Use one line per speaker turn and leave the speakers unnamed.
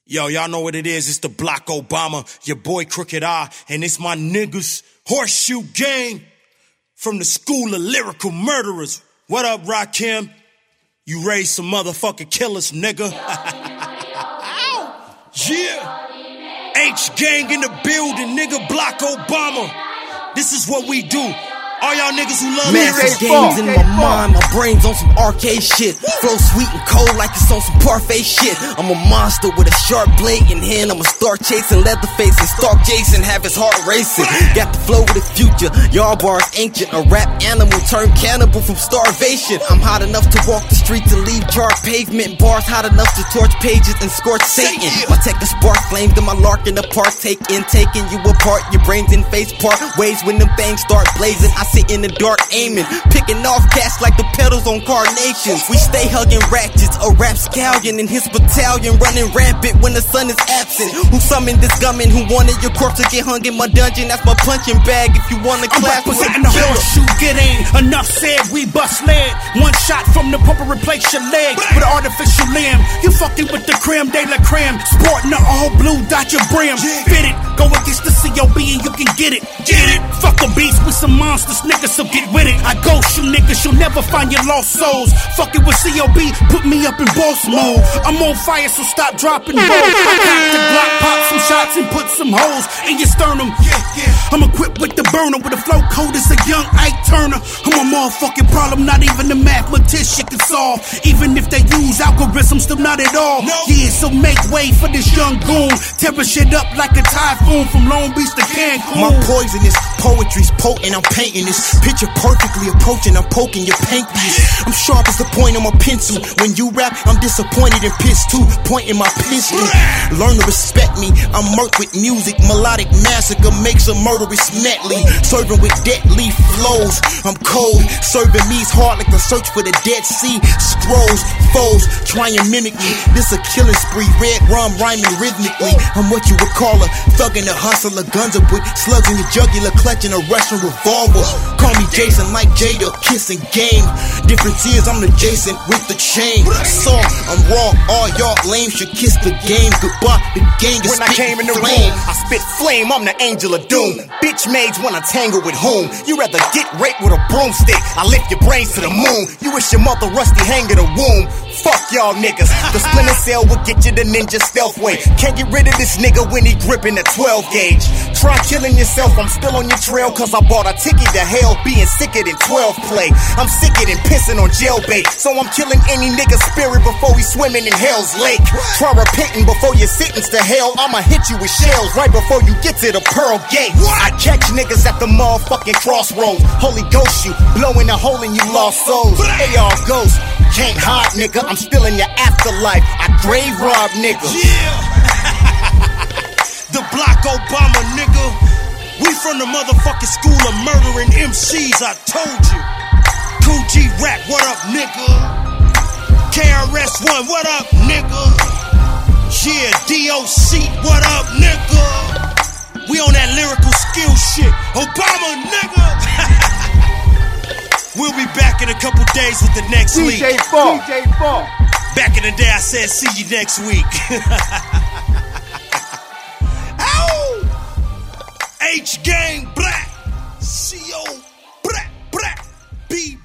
Yo, y'all know what it is. It's the Block Obama, your boy Crooked Eye, and it's my niggas, Horseshoe Gang, from the School of Lyrical Murderers. What up, Rakim? You raised some motherfucking killers, nigga. Yeah. H-Gang in the building, nigga, Block Obama. This is what we do. All y'all niggas who love
massive games in my mind, my brain's on some arcade shit. Flow sweet and cold like it's on some parfait shit. I'm a monster with a sharp blade in hand. I'ma start chasing Leatherface and stalk Jason, have his heart racing. Got the flow with the future, y'all bars ancient. A rap animal turned cannibal from starvation. I'm hot enough to walk the streets and leave charred pavement. Bars hot enough to torch pages and scorch Satan. My tech is spark flames, then my lark in the park taking you apart, your brains in face part ways when them things start blazing. I sit in the dark aiming, picking off cats like the petals on carnations. We stay hugging ratchets, a rap scallion in his battalion, running rampant when the sun is absent. Who summoned this gunman who wanted your corpse to get hung in my dungeon? That's my punching bag if you wanna clap.
I'm representing the Horseshoe, get ain't enough said, we bust lead. One shot from the pump and replace your leg with an artificial limb. You fucking with the creme de la creme, sporting the all blue dot your brim. Fit it, go against the COB and you can get it. Fuck a beast with some monsters, niggas, so get with it. I ghost you niggas, you'll never find your lost souls. Fuck it with COB, put me up in boss mode. I'm on fire, so stop dropping balls. I got the Glock, pop some shots and put some holes in your sternum. I'm equipped with the burner, with a flow cold as a young Ike Turner. I'm a motherfucking problem, not even a mathematician can solve. Even if they use algorithms, still not at all. Yeah, so make way for this young goon, tearing shit up like a typhoon from Long Beach to Cancun.
My poisonous poetry's potent, I'm painting this picture perfectly approaching, I'm poking your pancreas. I'm sharp as the point on my pencil. When you rap, I'm disappointed and pissed too, pointing my pistol. Learn to respect me, I'm murked with music. Melodic massacre makes a murderous medley. Serving with deadly flows, I'm cold. Serving me's hard like the search for the Dead Sea Scrolls. Foes try and mimic me, this a killing spree. Red rum rhyming rhythmically. I'm what you would call a thug and a hustler. Guns up with slugs in your jugular, clutching a Russian revolver. Call me Jason like Jada, kissing game. Difference is I'm the Jason with the chain. Soft, I'm raw, all y'all lame should kiss the game. Goodbye, the gang is
when I came in the room, I spit flame, I'm the angel of doom. Bitch maids wanna tangle with whom? You rather get raped with a broomstick, I lift your brains to the moon. You wish your mother rusty hang in the womb. Fuck y'all niggas, the Splinter Cell will get you the ninja stealth way. Can't get rid of this nigga when he gripping a 12 gauge. Try killing yourself, I'm still on your trail, cause I bought a ticket to hell, being sicker than 12 play. I'm sicker than pissing on jailbait, so I'm killing any nigga's spirit before we swimming in hell's lake. Try repenting before you're sentenced to hell, I'ma hit you with shells right before you get to the Pearl Gate. I catch niggas at the motherfucking crossroads, Holy Ghost you, blowing a hole in you lost souls. Hey y'all ghosts, can't hide nigga, I'm still in your afterlife, I grave rob nigga.
The Block Obama, nigga. We from the motherfucking School of Murdering MCs, I told you. Cool G Rap, what up, nigga? KRS-One, what up, nigga? Yeah, DOC, what up, nigga? We on that lyrical skill shit. Obama, nigga! We'll be back in a couple days with the next leak.
DJ Fall.
Back in the day, I said, see you next week. H-Gang Black, C-O, Black, B